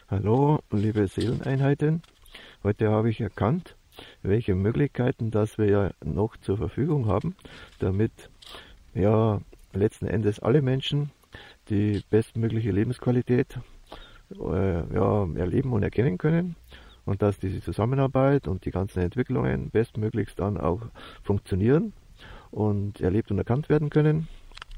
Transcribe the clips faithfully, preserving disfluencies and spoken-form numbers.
Hallo, liebe Seeleneinheiten. Heute habe ich erkannt, welche Möglichkeiten dass wir ja noch zur Verfügung haben, damit ja letzten Endes alle Menschen die bestmögliche Lebensqualität äh, ja, erleben und erkennen können und dass diese Zusammenarbeit und die ganzen Entwicklungen bestmöglichst dann auch funktionieren und erlebt und erkannt werden können.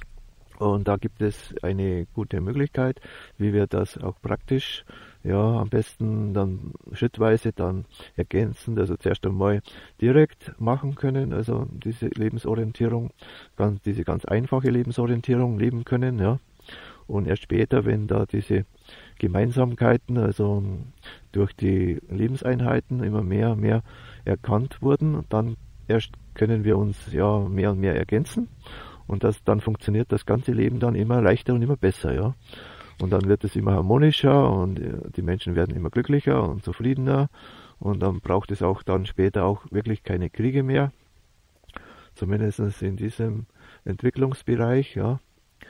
Und da gibt es eine gute Möglichkeit, wie wir das auch praktisch, ja, am besten dann schrittweise dann ergänzend, also zuerst einmal direkt machen können, also diese Lebensorientierung, ganz, diese ganz einfache Lebensorientierung leben können, ja. Und erst später, wenn da diese Gemeinsamkeiten, also durch die Lebenseinheiten immer mehr und mehr erkannt wurden, dann erst können wir uns ja mehr und mehr ergänzen. Und das, dann funktioniert das ganze Leben dann immer leichter und immer besser, ja. Und dann wird es immer harmonischer und die Menschen werden immer glücklicher und zufriedener. Und dann braucht es auch dann später auch wirklich keine Kriege mehr. Zumindest in diesem Entwicklungsbereich, ja.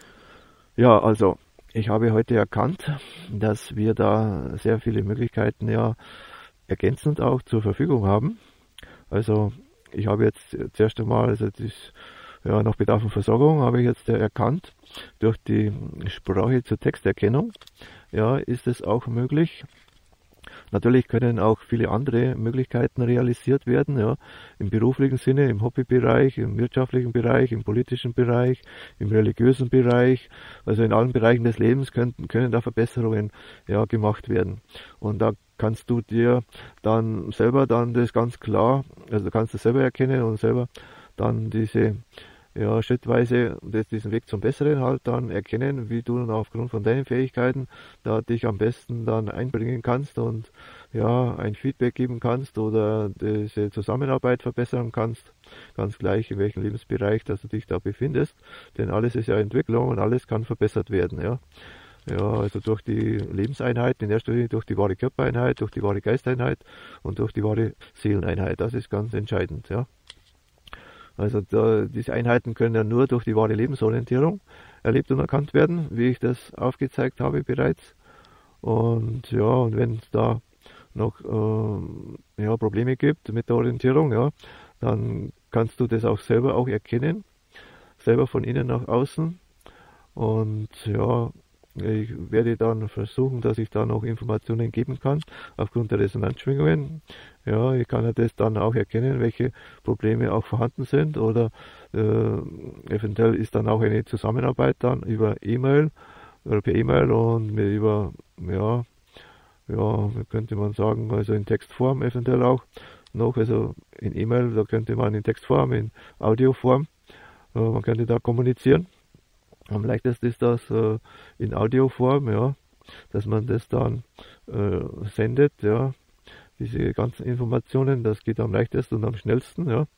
Ja, also, ich habe heute erkannt, dass wir da sehr viele Möglichkeiten ja ergänzend auch zur Verfügung haben. Also, ich habe jetzt zuerst einmal, also das Ja, nach Bedarf und Versorgung habe ich jetzt erkannt, durch die Sprache zur Texterkennung, ja, ist es auch möglich. Natürlich können auch viele andere Möglichkeiten realisiert werden, ja, im beruflichen Sinne, im Hobbybereich, im wirtschaftlichen Bereich, im politischen Bereich, im religiösen Bereich, also in allen Bereichen des Lebens können, können da Verbesserungen, ja, gemacht werden. Und da kannst du dir dann selber dann das ganz klar, also kannst du selber erkennen und selber dann diese ja, schrittweise das, diesen Weg zum Besseren halt dann erkennen, wie du dann aufgrund von deinen Fähigkeiten da dich am besten dann einbringen kannst und ja, ein Feedback geben kannst oder diese Zusammenarbeit verbessern kannst, ganz gleich in welchem Lebensbereich, dass du dich da befindest, denn alles ist ja Entwicklung und alles kann verbessert werden, ja. Ja, also durch die Lebenseinheit, in erster Linie durch die wahre Körpereinheit, durch die wahre Geisteinheit und durch die wahre Seeleneinheit, das ist ganz entscheidend, ja. Also da, diese Einheiten können ja nur durch die wahre Lebensorientierung erlebt und erkannt werden, wie ich das aufgezeigt habe bereits. Und ja, und wenn es da noch äh, ja, Probleme gibt mit der Orientierung, ja, dann kannst du das auch selber auch erkennen, selber von innen nach außen. Und ja, ich werde dann versuchen, dass ich da noch Informationen geben kann, aufgrund der Resonanzschwingungen. Ja, ich kann ja das dann auch erkennen, welche Probleme auch vorhanden sind oder äh, eventuell ist dann auch eine Zusammenarbeit dann über E-Mail oder per E-Mail und mit über, ja, ja, könnte man sagen, also in Textform eventuell auch noch, also in E-Mail, da könnte man in Textform, in Audioform, äh, man könnte da kommunizieren. Am leichtesten ist das äh, in Audioform, ja, dass man das dann äh, sendet, ja, diese ganzen Informationen, das geht am leichtesten und am schnellsten, ja.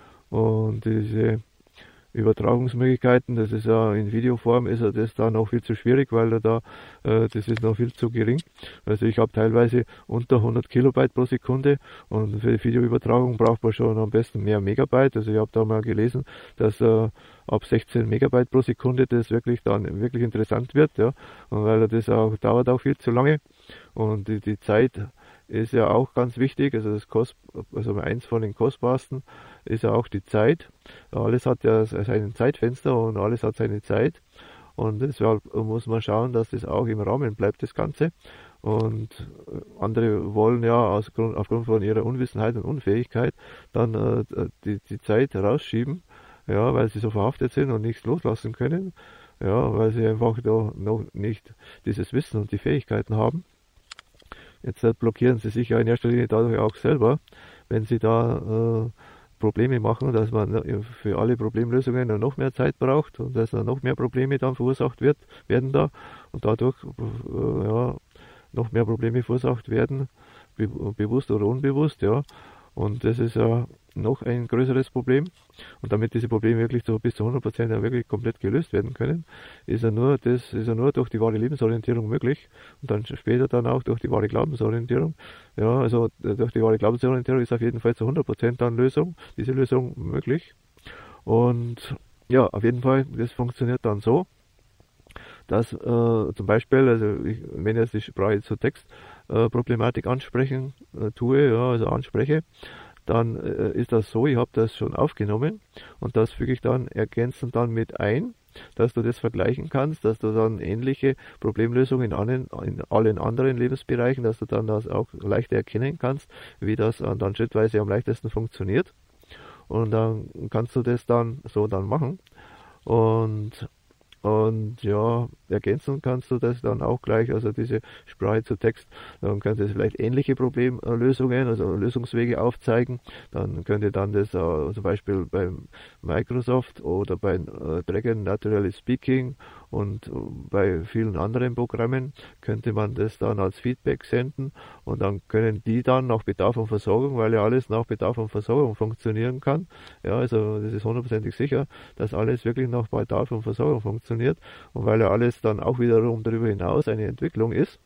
Und diese Übertragungsmöglichkeiten, das ist ja in Videoform, ist ja das da noch viel zu schwierig, weil da, äh, das ist noch viel zu gering. Also ich habe teilweise unter hundert Kilobyte pro Sekunde und für die Videoübertragung braucht man schon am besten mehr Megabyte. Also ich habe da mal gelesen, dass äh, ab sechzehn Megabyte pro Sekunde das wirklich dann wirklich interessant wird, ja, und weil das auch dauert auch viel zu lange und die, die Zeit ist ja auch ganz wichtig, also das Kost, also eins von den kostbarsten ist ja auch die Zeit. Alles hat ja sein Zeitfenster und alles hat seine Zeit und deshalb muss man schauen, dass das auch im Rahmen bleibt, das Ganze. Und andere wollen ja aus Grund, aufgrund von ihrer Unwissenheit und Unfähigkeit dann äh, die, die Zeit rausschieben, ja, weil sie so verhaftet sind und nichts loslassen können, ja, weil sie einfach da noch nicht dieses Wissen und die Fähigkeiten haben. Jetzt blockieren sie sich ja in erster Linie dadurch auch selber, wenn sie da äh, Probleme machen, dass man für alle Problemlösungen noch mehr Zeit braucht und dass noch mehr Probleme dann verursacht wird, werden da und dadurch äh, ja, noch mehr Probleme verursacht werden, be bewusst oder unbewusst, ja. Und das ist ja noch ein größeres Problem. Und damit diese Probleme wirklich so bis zu hundert Prozent ja wirklich komplett gelöst werden können, ist ja nur das, ist ja nur durch die wahre Lebensorientierung möglich und dann später dann auch durch die wahre Glaubensorientierung. Ja, also durch die wahre Glaubensorientierung ist auf jeden Fall zu hundert Prozent dann Lösung, diese Lösung möglich. Und ja, auf jeden Fall, das funktioniert dann so, dass äh, zum Beispiel, also ich, wenn ich jetzt die Sprache zu Text-Problematik äh, ansprechen äh, tue, ja, also anspreche, dann äh, ist das so, ich habe das schon aufgenommen und das füge ich dann ergänzend dann mit ein, dass du das vergleichen kannst, dass du dann ähnliche Problemlösungen in allen, in allen anderen Lebensbereichen, dass du dann das auch leichter erkennen kannst, wie das dann schrittweise am leichtesten funktioniert. Und dann kannst du das dann so dann machen. Und Und ja, ergänzen kannst du das dann auch gleich, also diese Sprache zu Text, dann könnte es vielleicht ähnliche Problemlösungen, also Lösungswege aufzeigen. Dann könnte dann das äh, zum Beispiel bei Microsoft oder bei äh, Dragon Naturally Speaking und äh, bei vielen anderen Programmen könnte man das dann als Feedback senden und dann können die dann nach Bedarf und Versorgung, weil ja alles nach Bedarf und Versorgung funktionieren kann. Ja, also das ist hundertprozentig sicher, dass alles wirklich nach Bedarf und Versorgung funktioniert. Und weil ja alles dann auch wiederum darüber hinaus eine Entwicklung ist.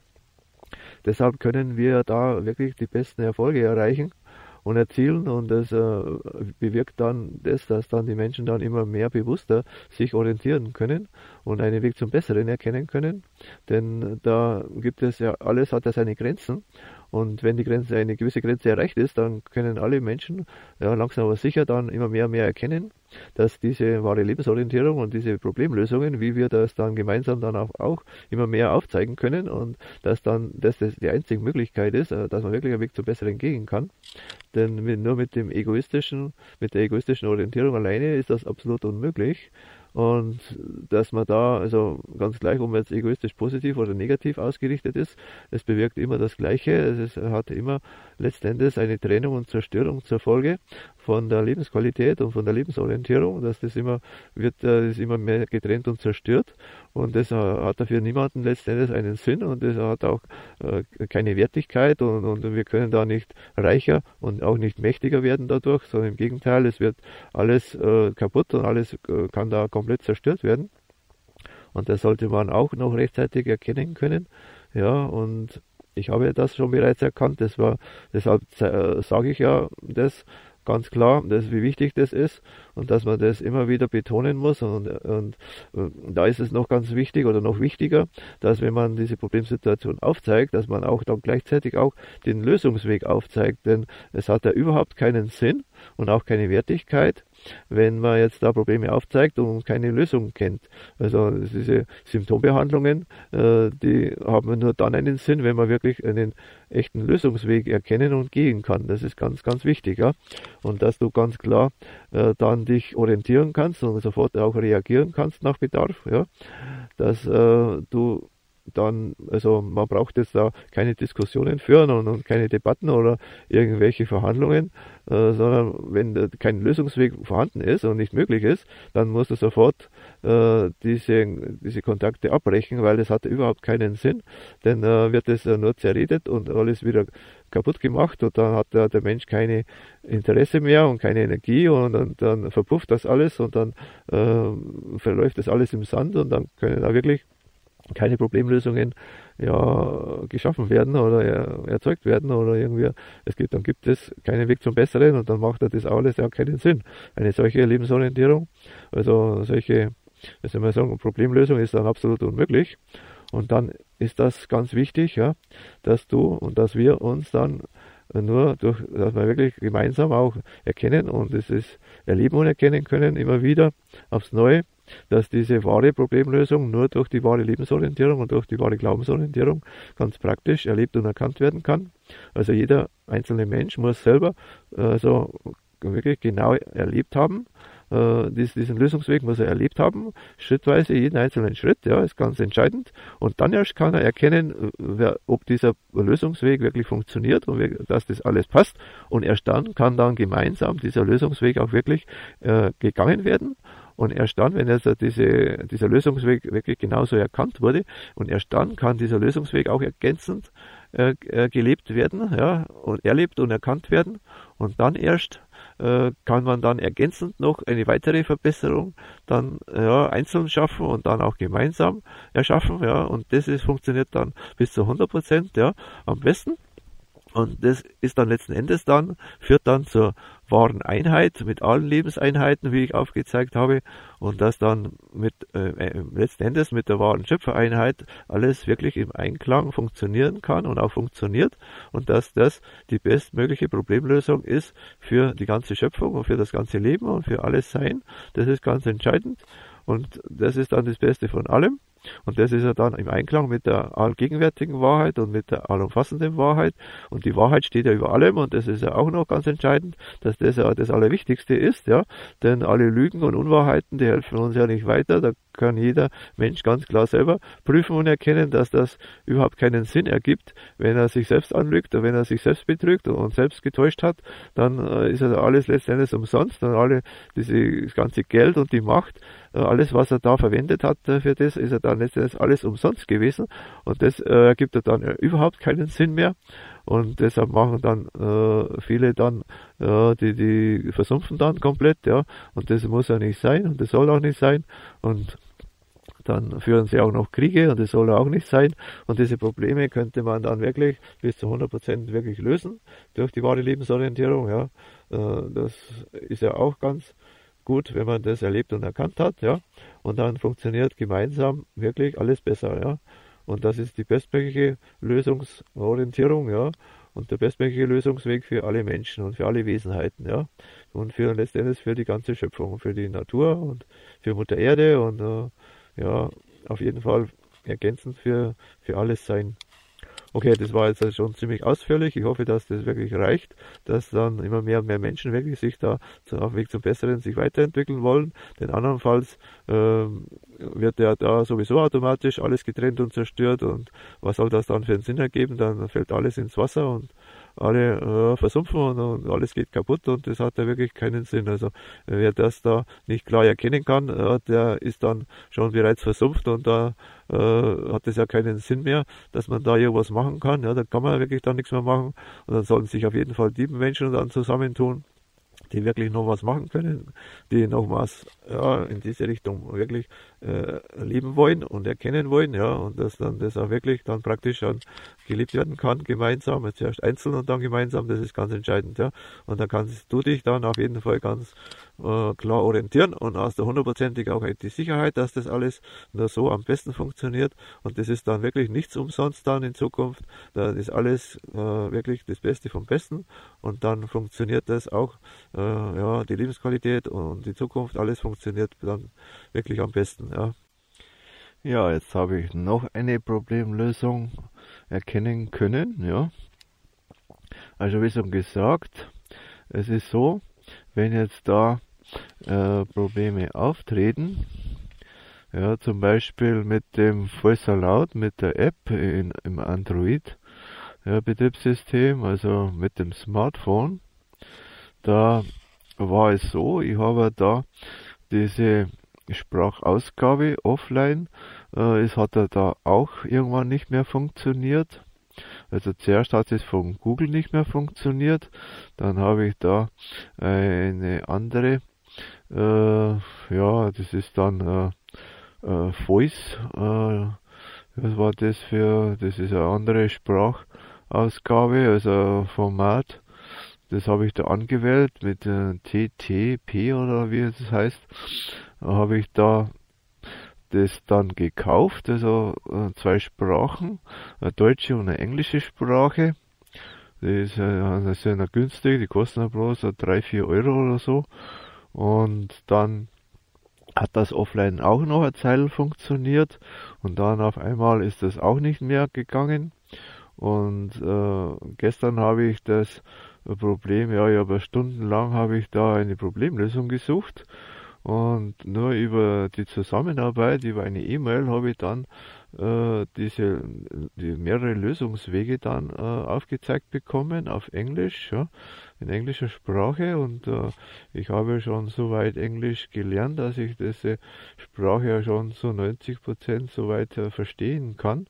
Deshalb können wir da wirklich die besten Erfolge erreichen und erzielen und das äh, bewirkt dann das, dass dann die Menschen dann immer mehr bewusster sich orientieren können und einen Weg zum Besseren erkennen können, denn da gibt es ja, alles hat ja seine Grenzen und wenn die Grenze, eine gewisse Grenze erreicht ist, dann können alle Menschen ja, langsam aber sicher dann immer mehr und mehr erkennen, dass diese wahre Lebensorientierung und diese Problemlösungen, wie wir das dann gemeinsam dann auch, auch immer mehr aufzeigen können und dass dann das, das die einzige Möglichkeit ist, dass man wirklich einen Weg zum Besseren gehen kann. Denn mit, nur mit dem egoistischen, mit der egoistischen Orientierung alleine ist das absolut unmöglich. Und dass man da, also ganz gleich, ob man jetzt egoistisch positiv oder negativ ausgerichtet ist, es bewirkt immer das Gleiche. Es ist, hat immer letztendlich eine Trennung und Zerstörung zur Folge von der Lebensqualität und von der Lebensorientierung, dass das immer wird, das ist immer mehr getrennt und zerstört und das hat dafür niemanden letztendlich einen Sinn und das hat auch äh, keine Wertigkeit und, und wir können da nicht reicher und auch nicht mächtiger werden dadurch, sondern im Gegenteil, es wird alles äh, kaputt und alles äh, kann da komplett zerstört werden und das sollte man auch noch rechtzeitig erkennen können, ja, und ich habe das schon bereits erkannt, das war, deshalb äh, sage ich ja das ganz klar, dass, wie wichtig das ist und dass man das immer wieder betonen muss und, und, und da ist es noch ganz wichtig oder noch wichtiger, dass wenn man diese Problemsituation aufzeigt, dass man auch dann gleichzeitig auch den Lösungsweg aufzeigt, denn es hat ja überhaupt keinen Sinn und auch keine Wertigkeit, wenn man jetzt da Probleme aufzeigt und keine Lösung kennt. Also diese Symptombehandlungen, äh, die haben nur dann einen Sinn, wenn man wirklich einen echten Lösungsweg erkennen und gehen kann. Das ist ganz, ganz wichtig. Ja? Und dass du ganz klar äh, dann dich orientieren kannst und sofort auch reagieren kannst nach Bedarf. Ja? Dass äh, du dann, also man braucht jetzt da keine Diskussionen führen und, und keine Debatten oder irgendwelche Verhandlungen, äh, sondern wenn äh, kein Lösungsweg vorhanden ist und nicht möglich ist, dann musst du sofort äh, diese, diese Kontakte abbrechen, weil das hat überhaupt keinen Sinn, denn äh, wird es äh, nur zerredet und alles wieder kaputt gemacht und dann hat äh, der Mensch keine Interesse mehr und keine Energie und, und dann verpufft das alles und dann äh, verläuft das alles im Sand und dann können da wirklich keine Problemlösungen ja, geschaffen werden oder er, erzeugt werden oder irgendwie, es gibt, dann gibt es keinen Weg zum Besseren und dann macht das alles ja keinen Sinn. Eine solche Lebensorientierung, also solche, wie soll man sagen, Problemlösung ist dann absolut unmöglich und dann ist das ganz wichtig, ja, dass du und dass wir uns dann nur durch, dass wir wirklich gemeinsam auch erkennen und es ist erleben und erkennen können, immer wieder aufs Neue, dass diese wahre Problemlösung nur durch die wahre Lebensorientierung und durch die wahre Glaubensorientierung ganz praktisch erlebt und erkannt werden kann. Also jeder einzelne Mensch muss selber also wirklich genau erlebt haben, äh, diesen Lösungsweg muss er erlebt haben, schrittweise jeden einzelnen Schritt, ja, ist ganz entscheidend. Und dann erst kann er erkennen, wer, ob dieser Lösungsweg wirklich funktioniert und dass das alles passt. Und erst dann kann dann gemeinsam dieser Lösungsweg auch wirklich äh, gegangen werden. Und erst dann, wenn jetzt diese, dieser Lösungsweg wirklich genauso erkannt wurde, und erst dann kann dieser Lösungsweg auch ergänzend äh, gelebt werden, ja, und erlebt und erkannt werden. Und dann erst äh, kann man dann ergänzend noch eine weitere Verbesserung dann ja, einzeln schaffen und dann auch gemeinsam erschaffen, ja. Und das ist, funktioniert dann bis zu hundert Prozent, ja, am besten. Und das ist dann letzten Endes dann, führt dann zur wahren Einheit mit allen Lebenseinheiten, wie ich aufgezeigt habe, und dass dann mit äh, letzten Endes mit der wahren Schöpfereinheit alles wirklich im Einklang funktionieren kann und auch funktioniert, und dass das die bestmögliche Problemlösung ist für die ganze Schöpfung und für das ganze Leben und für alles Sein. Das ist ganz entscheidend, und das ist dann das Beste von allem. Und das ist ja dann im Einklang mit der allgegenwärtigen Wahrheit und mit der allumfassenden Wahrheit. Und die Wahrheit steht ja über allem, und das ist ja auch noch ganz entscheidend, dass das ja das Allerwichtigste ist, ja. Denn alle Lügen und Unwahrheiten, die helfen uns ja nicht weiter. Da kann jeder Mensch ganz klar selber prüfen und erkennen, dass das überhaupt keinen Sinn ergibt. Wenn er sich selbst anlügt oder wenn er sich selbst betrügt und selbst getäuscht hat, dann ist ja alles letztendlich umsonst. Und alle, diese, das ganze Geld und die Macht, alles, was er da verwendet hat für das, ist er dann letztendlich alles umsonst gewesen, und das äh, ergibt er dann äh, überhaupt keinen Sinn mehr, und deshalb machen dann äh, viele dann, äh, die, die versumpfen dann komplett, ja, und das muss ja nicht sein und das soll auch nicht sein, und dann führen sie auch noch Kriege, und das soll auch nicht sein, und diese Probleme könnte man dann wirklich bis zu hundert Prozent wirklich lösen durch die wahre Lebensorientierung, ja, äh, das ist ja auch ganz gut, wenn man das erlebt und erkannt hat, ja, und dann funktioniert gemeinsam wirklich alles besser, ja, und das ist die bestmögliche Lösungsorientierung, ja, und der bestmögliche Lösungsweg für alle Menschen und für alle Wesenheiten, ja, und für letztendlich für die ganze Schöpfung, für die Natur und für Mutter Erde und äh, ja, auf jeden Fall ergänzend für, für alles Sein. Okay, das war jetzt schon ziemlich ausführlich. Ich hoffe, dass das wirklich reicht, dass dann immer mehr und mehr Menschen wirklich sich da auf Weg zum Besseren sich weiterentwickeln wollen. Denn andernfalls ähm, wird ja da sowieso automatisch alles getrennt und zerstört, und was soll das dann für einen Sinn ergeben? Dann fällt alles ins Wasser und alle äh, versumpfen und, und alles geht kaputt, und das hat ja wirklich keinen Sinn. Also wer das da nicht klar erkennen kann, äh, der ist dann schon bereits versumpft, und da äh, hat es ja keinen Sinn mehr, dass man da irgendwas machen kann. Ja, da kann man wirklich dann nichts mehr machen, und dann sollten sich auf jeden Fall die Menschen dann zusammentun, die wirklich noch was machen können, die noch was ja, in diese Richtung wirklich äh, leben wollen und erkennen wollen, ja, und dass dann das auch wirklich dann praktisch dann gelebt werden kann, gemeinsam, zuerst einzeln und dann gemeinsam, das ist ganz entscheidend, ja, und da kannst du dich dann auf jeden Fall ganz äh, klar orientieren und hast du hundertprozentig auch die Sicherheit, dass das alles nur so am besten funktioniert, und das ist dann wirklich nichts umsonst dann in Zukunft, da ist alles äh, wirklich das Beste vom Besten, und dann funktioniert das auch, äh, ja, die Lebensqualität und die Zukunft, alles funktioniert dann wirklich am besten, ja. Ja, jetzt habe ich noch eine Problemlösung erkennen können, ja. Also wie schon gesagt, es ist so, wenn jetzt da äh, Probleme auftreten, ja, zum Beispiel mit dem Voice Aloud, mit der App in, im Android ja, Betriebssystem, also mit dem Smartphone, da war es so, ich habe da diese Sprachausgabe offline, äh, es hat da auch irgendwann nicht mehr funktioniert. Also zuerst hat es von Google nicht mehr funktioniert, dann habe ich da eine andere, äh, ja, das ist dann äh, äh, Voice, äh, was war das für, das ist eine andere Sprachausgabe, also Format. Das habe ich da angewählt mit äh, T T P oder wie es heißt. Habe ich da das dann gekauft, also äh, zwei Sprachen, eine deutsche und eine englische Sprache. Die ist äh, sehr günstig, die kosten ja bloß drei, vier Euro oder so. Und dann hat das offline auch noch eine Zeit funktioniert, und dann auf einmal ist das auch nicht mehr gegangen. Und äh, gestern habe ich das Problem, ja, aber stundenlang habe ich da eine Problemlösung gesucht, und nur über die Zusammenarbeit, über eine E-Mail habe ich dann äh, diese die mehrere Lösungswege dann äh, aufgezeigt bekommen auf Englisch, ja, in englischer Sprache, und äh, ich habe schon soweit Englisch gelernt, dass ich diese Sprache ja schon zu neunzig Prozent soweit äh, verstehen kann.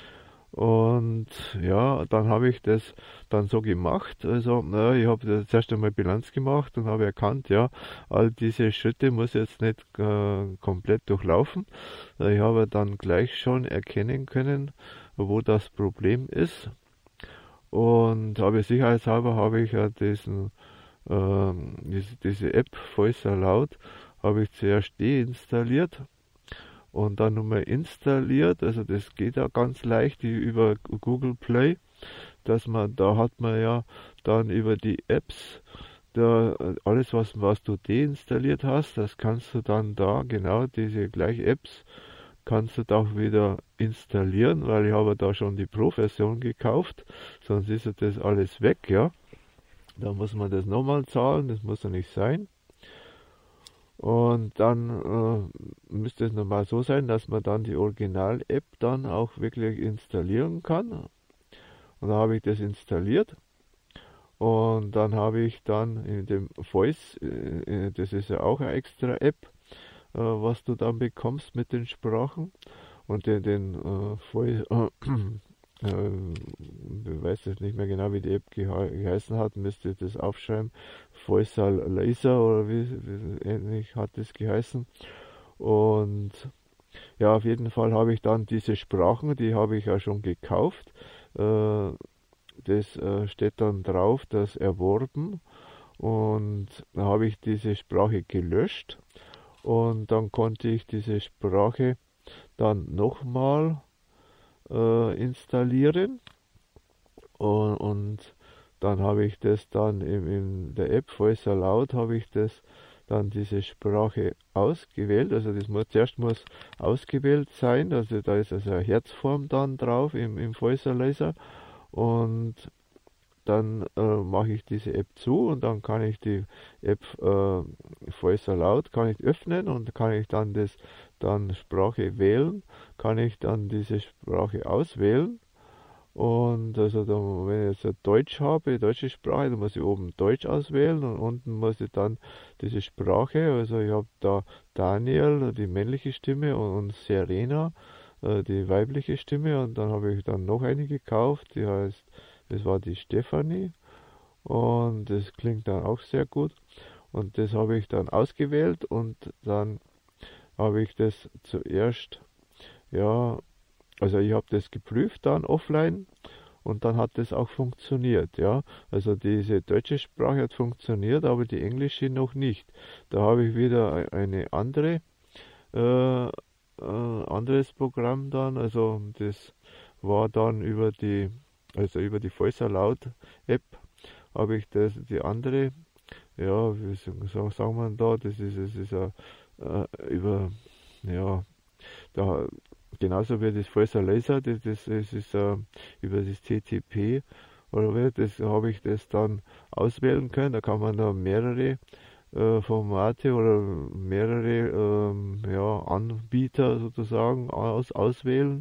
Und ja, dann habe ich das dann so gemacht. Also, na, ich habe zuerst einmal Bilanz gemacht und habe erkannt, ja, all diese Schritte muss jetzt nicht äh, komplett durchlaufen. Ich habe dann gleich schon erkennen können, wo das Problem ist. Und habe sicherheitshalber habe ich ja diesen, ähm, diese, diese App Voice Aloud habe ich zuerst deinstalliert und dann nochmal installiert. Also das geht ja ganz leicht über Google Play, dass man, da hat man ja dann über die Apps, da alles was, was du deinstalliert hast, das kannst du dann da, genau diese gleichen Apps, kannst du da auch wieder installieren, weil ich habe da schon die Pro-Version gekauft, sonst ist ja das alles weg, ja. Da muss man das nochmal zahlen, das muss ja nicht sein. Und dann äh, müsste es normal so sein, dass man dann die Original-App dann auch wirklich installieren kann. Und da habe ich das installiert. Und dann habe ich dann in dem Voice, äh, das ist ja auch eine extra App, äh, was du dann bekommst mit den Sprachen. Und den, den äh, Voice, äh, äh, ich weiß jetzt nicht mehr genau, wie die App gehe geheißen hat, müsste ich das aufschreiben. Voice Laser oder wie, wie ähnlich hat das geheißen. Und ja, auf jeden Fall habe ich dann diese Sprachen, die habe ich ja schon gekauft. Äh, Das äh, steht dann drauf, das erworben, und dann habe ich diese Sprache gelöscht und dann konnte ich diese Sprache dann nochmal äh, installieren, und, und dann habe ich das dann in, in der App Voice Aloud habe ich das dann diese Sprache ausgewählt, also das muss zuerst muss ausgewählt sein, also da ist also eine Herzform dann drauf im, im Voice Laser. Und dann äh, mache ich diese App zu und dann kann ich die App äh, Voice Aloud kann ich öffnen und kann ich dann das dann Sprache wählen, kann ich dann diese Sprache auswählen. Und also dann, wenn ich jetzt Deutsch habe, deutsche Sprache, dann muss ich oben Deutsch auswählen und unten muss ich dann diese Sprache, also ich habe da Daniel, die männliche Stimme, und, und Serena, die weibliche Stimme, und dann habe ich dann noch eine gekauft, die heißt, das war die Stefanie, und das klingt dann auch sehr gut, und das habe ich dann ausgewählt und dann habe ich das zuerst, ja, also ich habe das geprüft dann offline und dann hat das auch funktioniert, ja, also diese deutsche Sprache hat funktioniert, aber die englische noch nicht. Da habe ich wieder eine andere äh, äh, anderes Programm dann, also das war dann über die, also über die Voice Aloud App habe ich das, die andere, ja, wie sagen, sagen wir da, das ist, das ist a, äh, über, ja, da, genauso wie das Voice Laser, das, das, das ist äh, über das T T P, oder wie, das habe ich das dann auswählen können, da kann man da mehrere äh, Formate oder mehrere ähm, ja, Anbieter sozusagen aus, auswählen,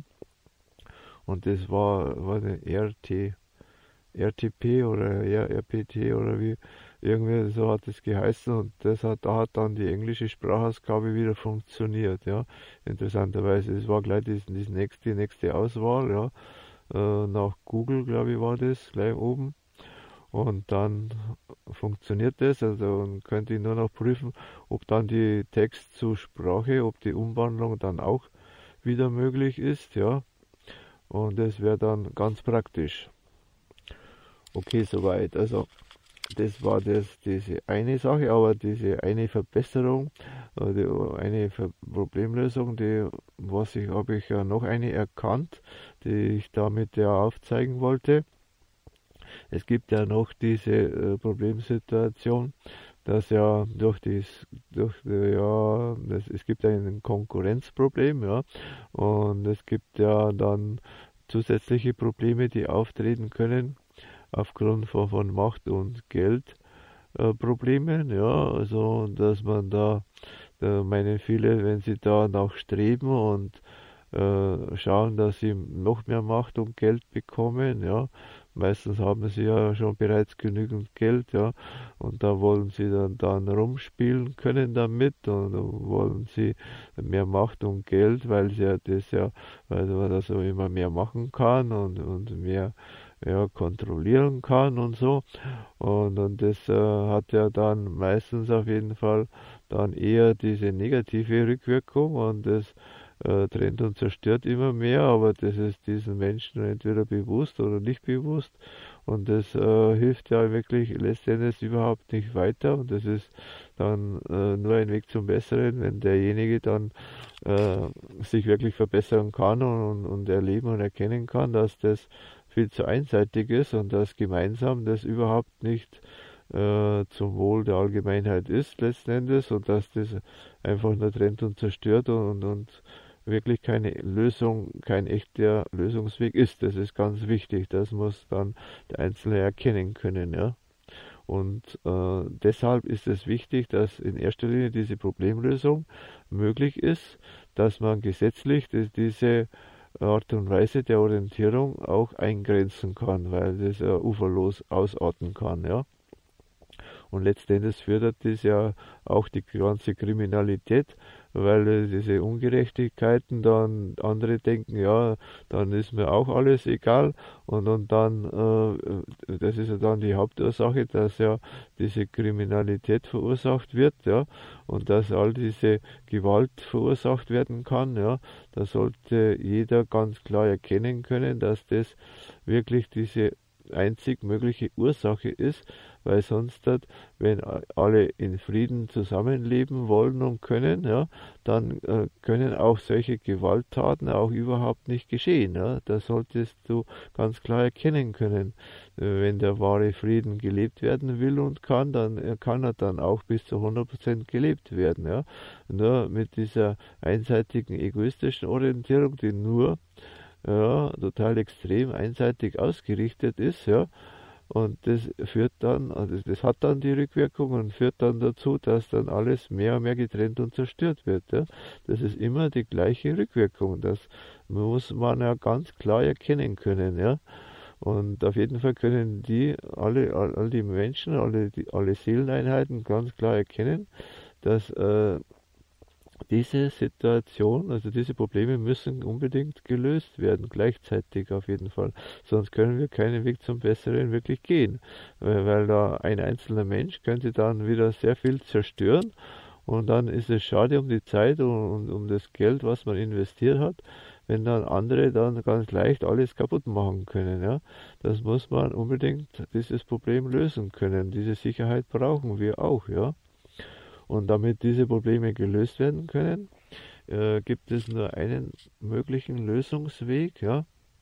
und das war, war eine R T, R T P oder R P T oder wie, irgendwie so hat es geheißen, und das hat, da hat dann die englische Sprachausgabe wieder funktioniert, ja, interessanterweise. Es war gleich die, die nächste, nächste Auswahl, ja, äh, nach Google, glaube ich, war das gleich oben. Und dann funktioniert das, also dann könnte ich nur noch prüfen, ob dann die Text zu Sprache, ob die Umwandlung dann auch wieder möglich ist, ja. Und das wäre dann ganz praktisch. Okay, soweit. Also das war das, diese eine Sache, aber diese eine Verbesserung, die eine Problemlösung, die, was ich, habe ich ja noch eine erkannt, die ich damit ja aufzeigen wollte. Es gibt ja noch diese äh, Problemsituation, dass ja durch dies, durch äh, ja, das, es gibt ein Konkurrenzproblem, ja, und es gibt ja dann zusätzliche Probleme, die auftreten können aufgrund von, von Macht und Geldproblemen, äh, ja, also dass man da, da meinen viele, wenn sie da nach streben und äh, schauen, dass sie noch mehr Macht und Geld bekommen, ja. Meistens haben sie ja schon bereits genügend Geld, ja, und da wollen sie dann, dann rumspielen können damit, und wollen sie mehr Macht und Geld, weil sie ja das ja, weil man das so immer mehr machen kann und, und mehr, ja, kontrollieren kann und so. Und, und das äh, hat ja dann meistens auf jeden Fall dann eher diese negative Rückwirkung, und das äh, trennt und zerstört immer mehr, aber das ist diesen Menschen entweder bewusst oder nicht bewusst. Und das äh, hilft ja wirklich letztendlich überhaupt nicht weiter. Und das ist dann äh, nur ein Weg zum Besseren, wenn derjenige dann äh, sich wirklich verbessern kann und, und erleben und erkennen kann, dass das viel zu einseitig ist und dass gemeinsam das überhaupt nicht äh, zum Wohl der Allgemeinheit ist letzten Endes und dass das einfach nur trennt und zerstört und, und wirklich keine Lösung, kein echter Lösungsweg ist. Das ist ganz wichtig. Das muss dann der Einzelne erkennen können, ja. Und äh, deshalb ist es wichtig, dass in erster Linie diese Problemlösung möglich ist, dass man gesetzlich die, diese Art und Weise der Orientierung auch eingrenzen kann, weil das ja uferlos ausarten kann, ja. Und letztendlich fördert das ja auch die ganze Kriminalität, weil äh, diese Ungerechtigkeiten dann andere denken, ja, dann ist mir auch alles egal und, und dann, äh, das ist ja dann die Hauptursache, dass ja diese Kriminalität verursacht wird, ja, und dass all diese Gewalt verursacht werden kann, ja, da sollte jeder ganz klar erkennen können, dass das wirklich diese einzig mögliche Ursache ist, weil sonst, wenn alle in Frieden zusammenleben wollen und können, ja, dann äh, können auch solche Gewalttaten auch überhaupt nicht geschehen. Ja. Das solltest du ganz klar erkennen können. Äh, wenn der wahre Frieden gelebt werden will und kann, dann äh, kann er dann auch bis zu hundert Prozent gelebt werden. Ja. Nur mit dieser einseitigen egoistischen Orientierung, die nur ja, total extrem einseitig ausgerichtet ist, ja, und das führt dann, also das hat dann die Rückwirkung und führt dann dazu, dass dann alles mehr und mehr getrennt und zerstört wird. Ja. Das ist immer die gleiche Rückwirkung. Das muss man ja ganz klar erkennen können. Ja. Und auf jeden Fall können die, alle, all, all die Menschen, alle, die, alle Seeleneinheiten ganz klar erkennen, dass äh, diese Situation, also diese Probleme müssen unbedingt gelöst werden, gleichzeitig auf jeden Fall. Sonst können wir keinen Weg zum Besseren wirklich gehen. Weil, weil da ein einzelner Mensch könnte dann wieder sehr viel zerstören und dann ist es schade um die Zeit und, und um das Geld, was man investiert hat, wenn dann andere dann ganz leicht alles kaputt machen können. Ja? Das muss man unbedingt, dieses Problem lösen können. Diese Sicherheit brauchen wir auch, ja. Und damit diese Probleme gelöst werden können, äh, gibt es nur einen möglichen Lösungsweg, ja,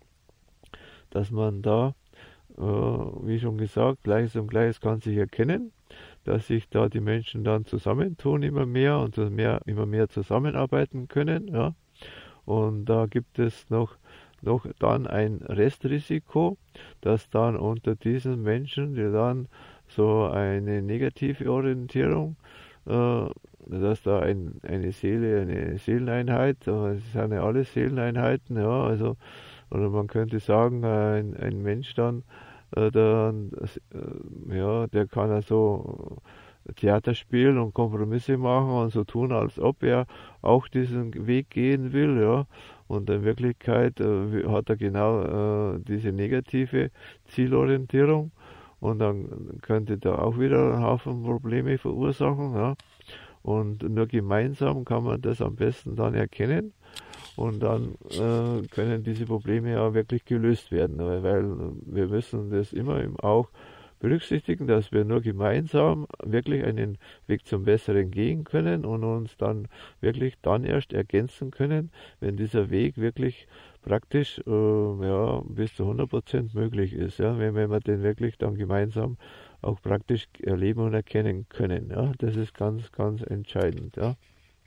dass man da, äh, wie schon gesagt, Gleiches und Gleiches kann sich erkennen, dass sich da die Menschen dann zusammentun immer mehr und mehr, immer mehr zusammenarbeiten können, ja. Und da gibt es noch, noch dann ein Restrisiko, dass dann unter diesen Menschen, die dann so eine negative Orientierung, dass da ein, eine Seele, eine Seeleneinheit, es sind ja alle Seeleneinheiten, ja, also, oder man könnte sagen, ein, ein Mensch dann, äh, der, äh, ja, der kann also Theater spielen und Kompromisse machen und so tun, als ob er auch diesen Weg gehen will, ja, und in Wirklichkeit äh, hat er genau äh, diese negative Zielorientierung. Und dann könnte da auch wieder einen Haufen Probleme verursachen. Ja. Und nur gemeinsam kann man das am besten dann erkennen. Und dann äh, können diese Probleme ja wirklich gelöst werden. Weil wir müssen das immer auch berücksichtigen, dass wir nur gemeinsam wirklich einen Weg zum Besseren gehen können und uns dann wirklich dann erst ergänzen können, wenn dieser Weg wirklich praktisch äh, ja, bis zu hundert Prozent möglich ist, ja, wenn, wenn wir den wirklich dann gemeinsam auch praktisch erleben und erkennen können. Ja. Das ist ganz, ganz entscheidend. Ja.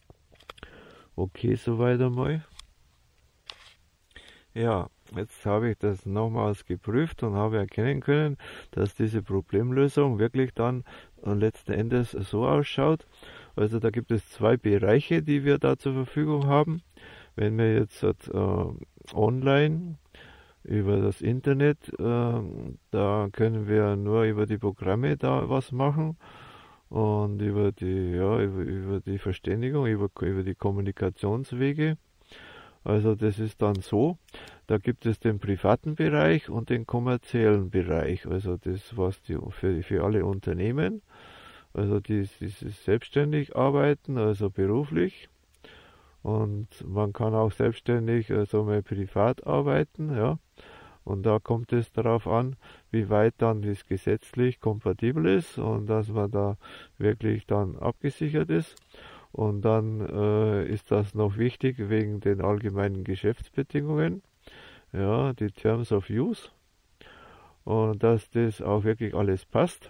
Okay, soweit einmal. Ja, jetzt habe ich das nochmals geprüft und habe erkennen können, dass diese Problemlösung wirklich dann letzten Endes so ausschaut. Also da gibt es zwei Bereiche, die wir da zur Verfügung haben. Wenn wir jetzt äh, online über das Internet, äh, da können wir nur über die Programme da was machen und über die, ja, über, über die Verständigung, über, über die Kommunikationswege. Also das ist dann so, da gibt es den privaten Bereich und den kommerziellen Bereich, also das was die für, für alle Unternehmen, also die, die selbstständig arbeiten, also beruflich. und man kann auch selbstständig äh, so mal privat arbeiten, ja. Und da kommt es darauf an, wie weit dann das gesetzlich kompatibel ist und dass man da wirklich dann abgesichert ist. Und dann äh, ist das noch wichtig wegen den allgemeinen Geschäftsbedingungen, ja, die Terms of Use, und dass das auch wirklich alles passt.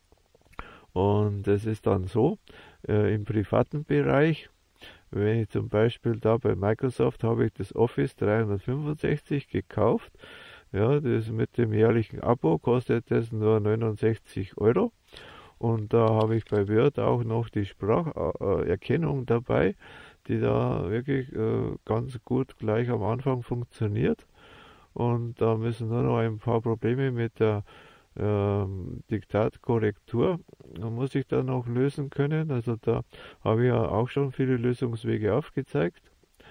Und es ist dann so, äh, im privaten Bereich, wenn ich zum Beispiel da bei Microsoft habe ich das Office dreihundertfünfundsechzig gekauft, ja, das mit dem jährlichen Abo kostet das nur neunundsechzig Euro. Und da habe ich bei Word auch noch die Spracherkennung dabei, die da wirklich äh, ganz gut gleich am Anfang funktioniert. Und da müssen nur noch ein paar Probleme mit der ähm, Diktatkorrektur, muss ich da noch lösen können. Also da habe ich ja auch schon viele Lösungswege aufgezeigt.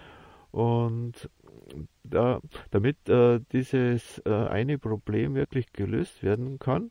Und da, damit äh, dieses äh, eine Problem wirklich gelöst werden kann,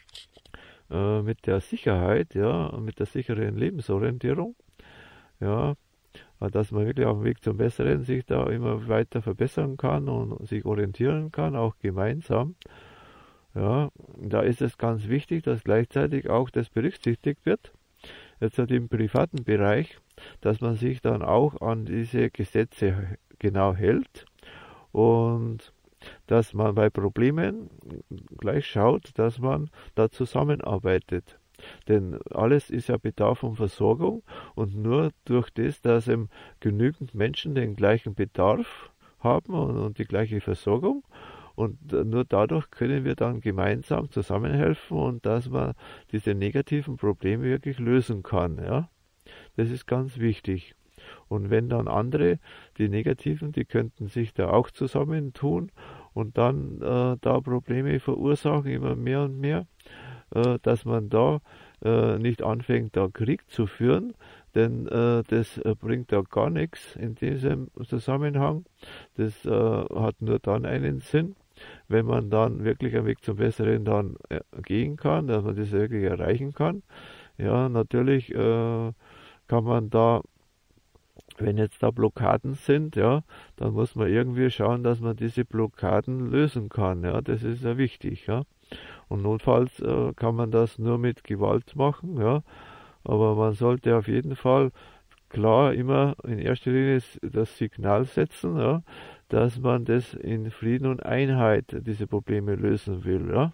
äh, mit der Sicherheit, ja, mit der sicheren Lebensorientierung, ja, dass man wirklich auf dem Weg zum Besseren sich da immer weiter verbessern kann und sich orientieren kann, auch gemeinsam. Ja, da ist es ganz wichtig, dass gleichzeitig auch das berücksichtigt wird, jetzt halt im privaten Bereich, dass man sich dann auch an diese Gesetze genau hält und dass man bei Problemen gleich schaut, dass man da zusammenarbeitet. Denn alles ist ja Bedarf und Versorgung und nur durch das, dass eben genügend Menschen den gleichen Bedarf haben und, und die gleiche Versorgung, und nur dadurch können wir dann gemeinsam zusammenhelfen und dass man diese negativen Probleme wirklich lösen kann. Ja? Das ist ganz wichtig. Und wenn dann andere, die negativen, die könnten sich da auch zusammentun und dann äh, da Probleme verursachen, immer mehr und mehr, äh, dass man da äh, nicht anfängt, da Krieg zu führen, denn äh, das äh, bringt da gar nichts in diesem Zusammenhang. Das äh, hat nur dann einen Sinn, wenn man dann wirklich einen Weg zum Besseren dann äh, gehen kann, dass man das wirklich erreichen kann. Ja, natürlich äh, kann man da, wenn jetzt da Blockaden sind, ja, dann muss man irgendwie schauen, dass man diese Blockaden lösen kann. Ja, das ist ja wichtig. Ja. Und notfalls äh, kann man das nur mit Gewalt machen. Ja, aber man sollte auf jeden Fall klar immer in erster Linie das Signal setzen, ja, dass man das in Frieden und Einheit diese Probleme lösen will. Ja.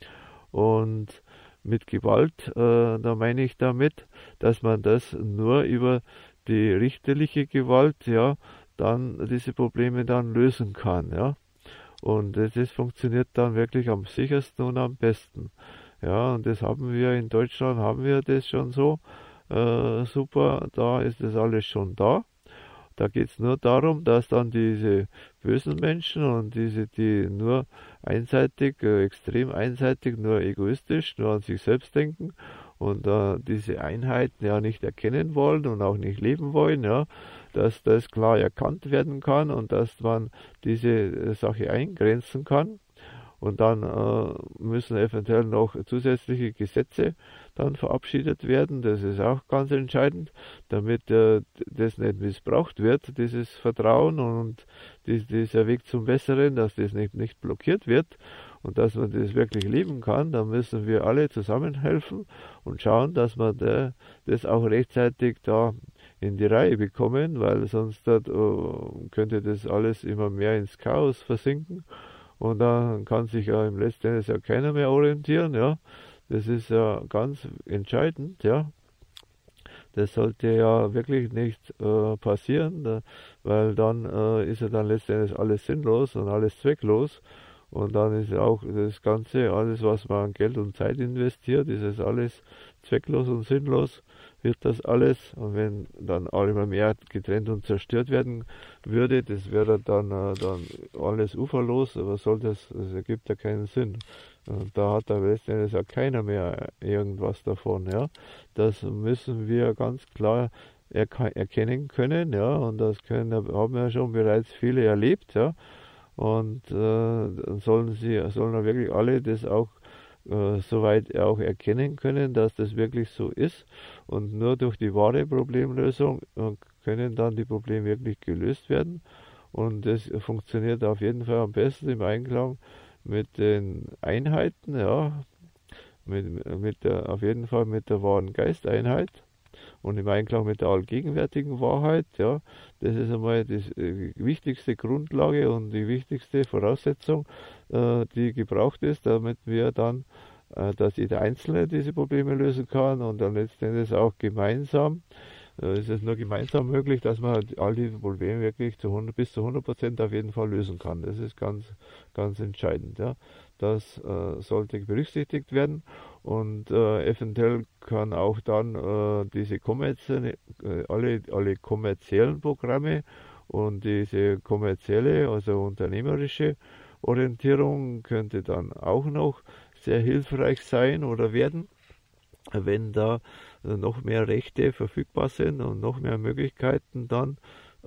Und mit Gewalt, äh, da meine ich damit, dass man das nur über die richterliche Gewalt, ja, dann diese Probleme dann lösen kann, ja. Und das, das funktioniert dann wirklich am sichersten und am besten. Ja, und das haben wir in Deutschland, haben wir das schon so äh, super, da ist das alles schon da. Da geht es nur darum, dass dann diese bösen Menschen und diese, die nur einseitig, äh, extrem einseitig, nur egoistisch, nur an sich selbst denken und äh, diese Einheiten ja nicht erkennen wollen und auch nicht leben wollen, ja, dass das klar erkannt werden kann und dass man diese äh, Sache eingrenzen kann. Und dann äh, müssen eventuell noch zusätzliche Gesetze dann verabschiedet werden. Das ist auch ganz entscheidend, damit äh, das nicht missbraucht wird, dieses Vertrauen und dies, dieser Weg zum Besseren, dass das nicht, nicht blockiert wird und dass man das wirklich leben kann. Da müssen wir alle zusammenhelfen und schauen, dass wir da, das auch rechtzeitig da in die Reihe bekommen, weil sonst dat, oh, könnte das alles immer mehr ins Chaos versinken. Und dann kann sich ja im letzten Endes ja keiner mehr orientieren, ja. Das ist ja ganz entscheidend, ja. Das sollte ja wirklich nicht äh, passieren, da, weil dann äh, ist ja dann letzten Endes alles sinnlos und alles zwecklos. Und dann ist ja auch das Ganze, alles was man an Geld und Zeit investiert, ist es alles zwecklos und sinnlos, wird das alles. Und wenn dann immer mehr getrennt und zerstört werden würde, das wäre dann, äh, dann alles uferlos, aber soll das, das ergibt ja keinen Sinn. Und da hat da letztendlich ja keiner mehr irgendwas davon, ja. Das müssen wir ganz klar erkennen können, ja, und das können, haben ja schon bereits viele erlebt, ja. Und äh, sollen sie, sollen wirklich alle das auch äh, soweit auch erkennen können, dass das wirklich so ist. Und nur durch die wahre Problemlösung äh, können dann die Probleme wirklich gelöst werden. Und das funktioniert auf jeden Fall am besten im Einklang mit den Einheiten, ja, mit, mit der, auf jeden Fall mit der wahren Geisteinheit und im Einklang mit der allgegenwärtigen Wahrheit, ja. Das ist einmal die äh, wichtigste Grundlage und die wichtigste Voraussetzung, äh, die gebraucht ist, damit wir dann, äh, dass jeder Einzelne diese Probleme lösen kann und dann letztendlich auch gemeinsam. Äh, ist es nur gemeinsam möglich, dass man all diese Probleme wirklich zu hundert, bis zu hundert Prozent auf jeden Fall lösen kann. Das ist ganz, ganz entscheidend. Ja. Das äh, sollte berücksichtigt werden und äh, eventuell kann auch dann äh, diese kommerzielle, äh, alle, alle kommerziellen Programme und diese kommerzielle, also unternehmerische Orientierung könnte dann auch noch sehr hilfreich sein oder werden, wenn da noch mehr Rechte verfügbar sind und noch mehr Möglichkeiten dann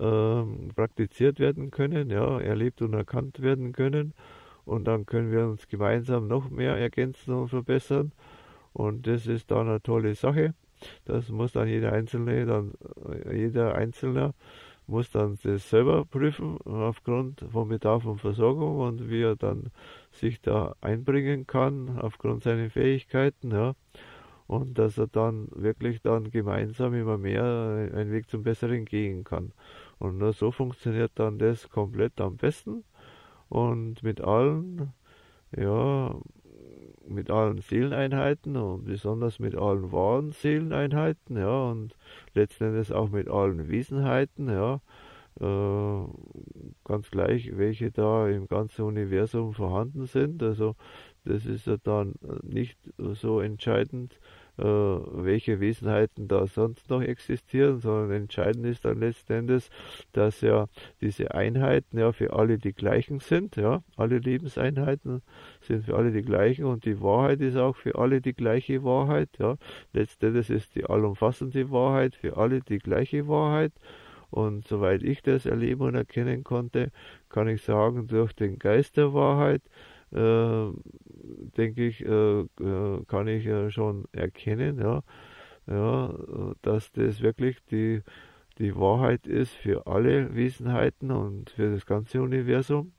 äh, praktiziert werden können, ja, erlebt und erkannt werden können. Und dann können wir uns gemeinsam noch mehr ergänzen und verbessern. Und das ist dann eine tolle Sache. Das muss dann jeder Einzelne, dann jeder Einzelne muss dann das selber prüfen aufgrund von Bedarf und Versorgung und wie er dann sich da einbringen kann aufgrund seiner Fähigkeiten, ja. Und dass er dann wirklich dann gemeinsam immer mehr einen Weg zum Besseren gehen kann. Und nur so funktioniert dann das komplett am besten. Und mit allen, ja, mit allen Seeleneinheiten und besonders mit allen wahren Seeleneinheiten, ja, und letzten Endes auch mit allen Wesenheiten, ja, äh, ganz gleich, welche da im ganzen Universum vorhanden sind. Also das ist ja dann nicht so entscheidend, äh, welche Wesenheiten da sonst noch existieren, sondern entscheidend ist dann letzten Endes, dass ja diese Einheiten ja für alle die gleichen sind, ja, alle Lebenseinheiten sind für alle die gleichen und die Wahrheit ist auch für alle die gleiche Wahrheit, ja. Letzten Endes ist die allumfassende Wahrheit für alle die gleiche Wahrheit. Und soweit ich das erleben und erkennen konnte, kann ich sagen, durch den Geist der Wahrheit, äh, denke ich, äh, äh, kann ich ja schon erkennen, ja, ja, dass das wirklich die, die Wahrheit ist für alle Wesenheiten und für das ganze Universum.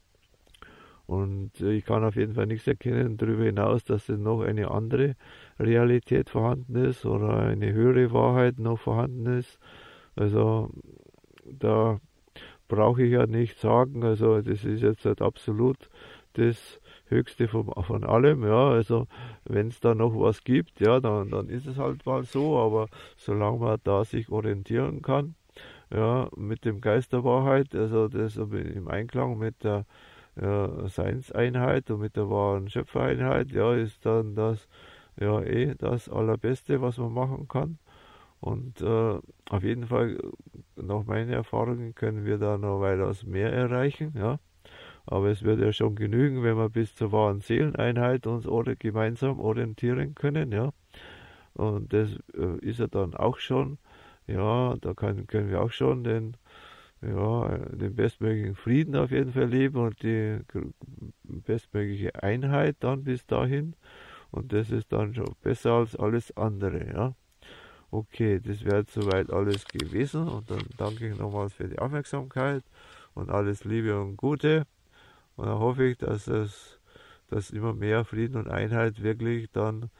Und ich kann auf jeden Fall nichts erkennen darüber hinaus, dass es noch eine andere Realität vorhanden ist oder eine höhere Wahrheit noch vorhanden ist. Also da brauche ich ja nicht sagen, also das ist jetzt halt absolut das Höchste von, von allem, ja, also wenn es da noch was gibt, ja, dann, dann ist es halt mal so, aber solange man da sich orientieren kann, ja, mit dem Geist der Wahrheit, also das im Einklang mit der ja, Seinseinheit und mit der wahren Schöpfereinheit, ja, ist dann das, ja, eh das Allerbeste, was man machen kann. Und äh, auf jeden Fall, nach meinen Erfahrungen, können wir da noch weitaus mehr erreichen, ja. Aber es wird ja schon genügen, wenn wir bis zur wahren Seeleneinheit uns oder gemeinsam orientieren können, ja. Und das äh, ist ja dann auch schon, ja, da kann, können wir auch schon den, ja, den bestmöglichen Frieden auf jeden Fall leben und die bestmögliche Einheit dann bis dahin. Und das ist dann schon besser als alles andere, ja. Okay, das wäre jetzt soweit alles gewesen und dann danke ich nochmals für die Aufmerksamkeit und alles Liebe und Gute und dann hoffe ich, dass es, dass immer mehr Frieden und Einheit wirklich dann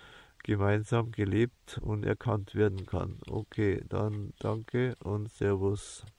gemeinsam gelebt und erkannt werden kann. Okay, dann danke und Servus.